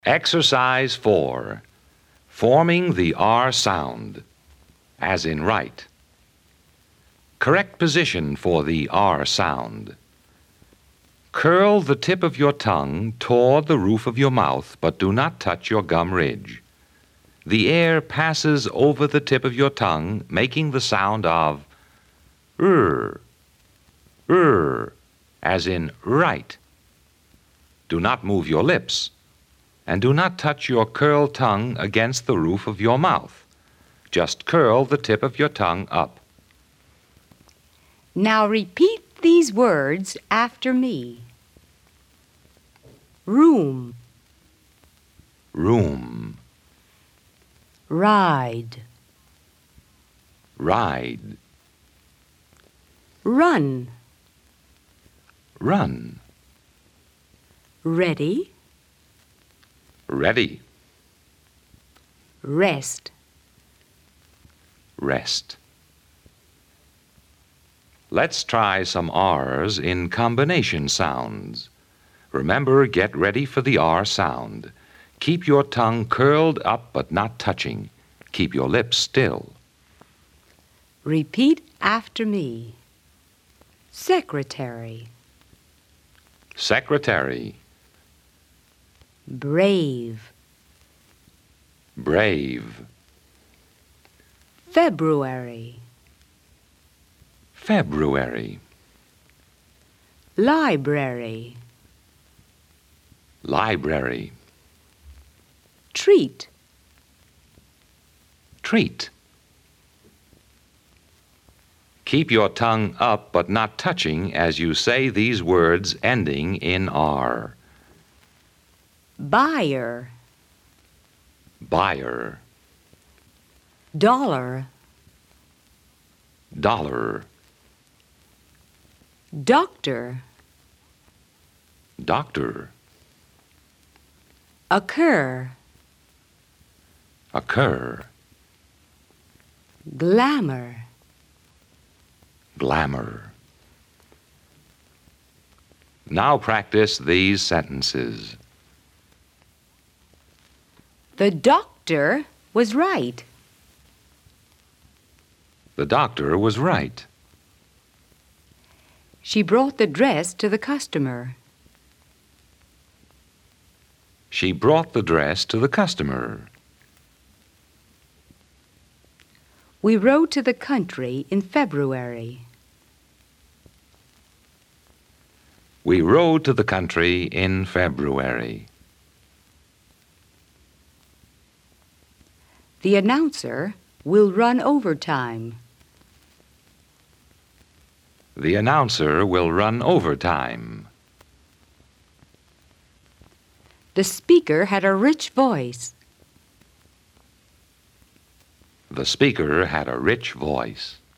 Exercise 4. Forming the R sound, as in right. Correct position for the R sound. Curl the tip of your tongue toward the roof of your mouth, but do not touch your gum ridge. The air passes over the tip of your tongue, making the sound of as in right. Do not move your lips, and do not touch your curled tongue against the roof of your mouth. Just curl the tip of your tongue up. Now repeat these words after me. Room, Room, ride, ride, run, run, ready, ready, rest. rest. Let's try some R's in combination sounds. Remember, get ready for the R sound. Keep your tongue curled up but not touching. Keep your lips still. Repeat after me. Secretary, Secretary, brave, brave, February, February, library, library, treat, treat. Keep your tongue up but not touching as you say these words ending in R. buyer, Buyer, dollar, dollar, doctor, doctor, occur, occur, glamour, glamour. Now practice these sentences. The doctor was right. The doctor was right. She brought the dress to the customer. She brought the dress to the customer. We rode to the country in February. We rode to the country in February. The announcer will run overtime. The announcer will run overtime. The speaker had a rich voice. The speaker had a rich voice.